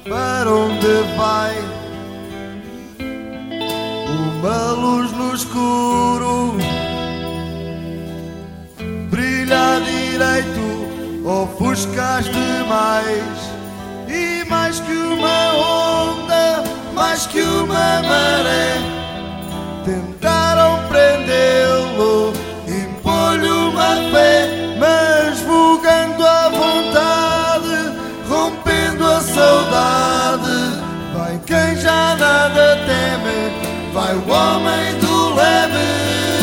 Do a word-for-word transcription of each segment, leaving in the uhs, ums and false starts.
Para onde vai uma luz no escuro? Brilha direito, ofuscaste mais. E mais que uma onda, mais que uma maré, tentaram prendê-lo, impor-lhe uma fé, mas vogando à vontade, rompendo a saudade. Vai quem já nada teme, vai o homem do leme.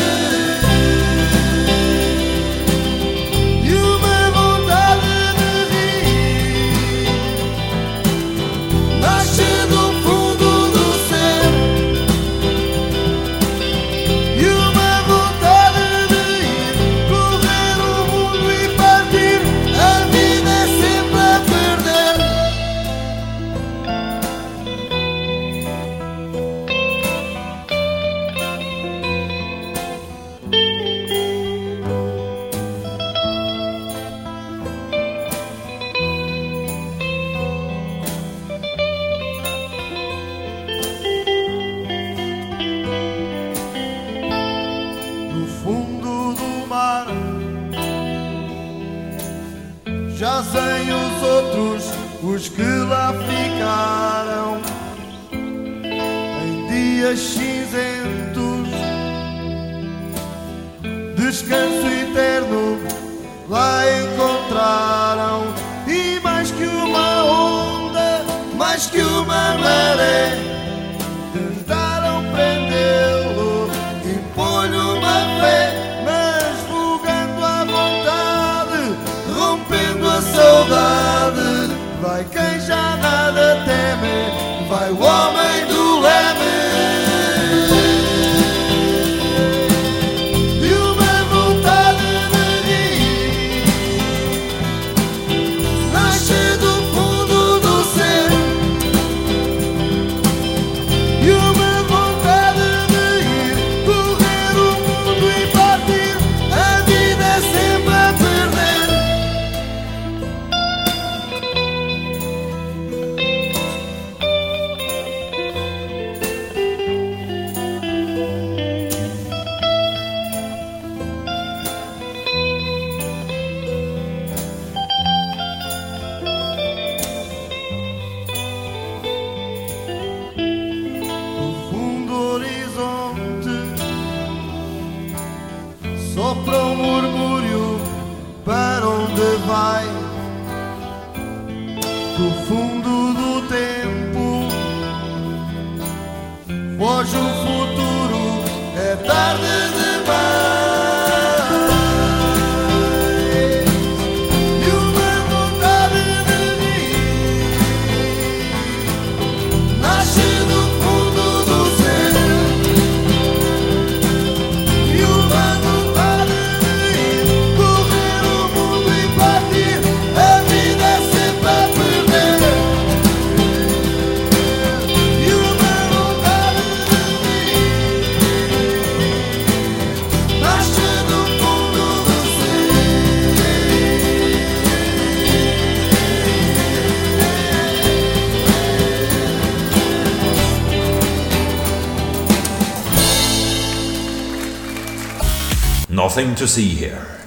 Jazem os outros, os que lá ficaram, em dias cinzentos, descanso eterno lá encontraram. E mais que uma onda, mais que uma maré, tentaram prendê-lo, impor-lhe uma fé, mas vogando à vontade, rompendo a saudade. Vai quem já nada teme, vai o homem do leme. Sopra um murmúrio, para onde vai? Do fundo do tempo foge o futuro, é tarde demais. E uma vontade de vir nasce do fundo do ser. E uma vontade Nothing to see here.